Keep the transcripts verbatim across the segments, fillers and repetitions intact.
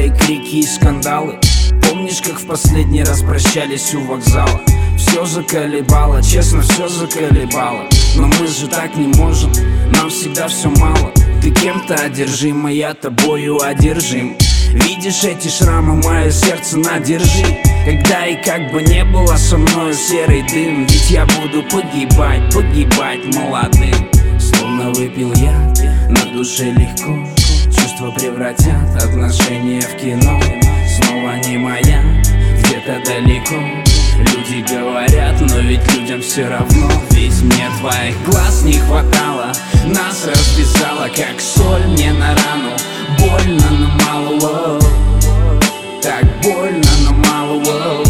твои крики и скандалы. Помнишь, как в последний раз прощались у вокзала? Все заколебало, честно, все заколебало. Но мы же так не можем, нам всегда все мало. Ты кем-то одержим, а я тобою одержим. Видишь эти шрамы, мое сердце надержи. Когда и как бы не было со мною серый дым, ведь я буду погибать, погибать молодым. Словно выпил я, на душе легко. Чувства превратят отношения в кино. Снова не моя, где-то далеко. Люди говорят, но ведь людям все равно. Ведь мне твоих глаз не хватало. Нас развязало, как соль мне на рану. Больно, но мало, воу. Так больно, но мало, воу.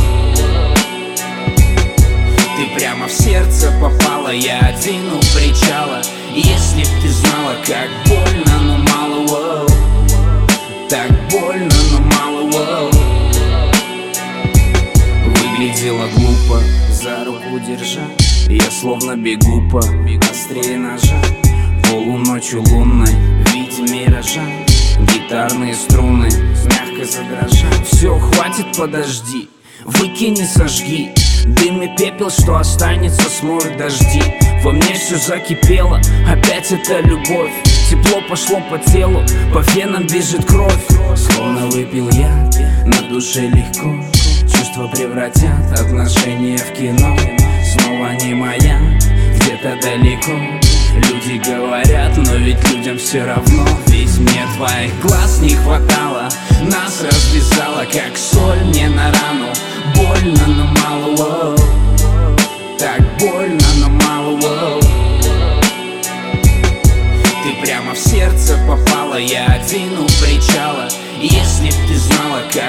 Ты прямо в сердце попала, я один у причала. Если б ты знала, как больно, но мало, воу. Так больно, но мало, воу. Выглядела глупо, за руку держа. Я словно бегу по острее ножа. Полуночью лунной в виде миража. Гитарные струны мягко задрожат. Все, хватит, подожди, выкини, сожги. Дым и пепел, что останется, смоют дожди. Во мне все закипело, опять это любовь. Тепло пошло по телу, по венам бежит кровь. Словно выпил я, на душе легко. Чувства превратят отношения в кино. Снова не моя, где-то далеко. Люди говорят, но ведь людям все равно. Ведь мне твоих глаз не хватало. Нас развязало, как соль мне на рану. Больно, но мало, воу. Так больно, но мало, воу. Ты прямо в сердце попала, я один у причала. Если б ты знала, как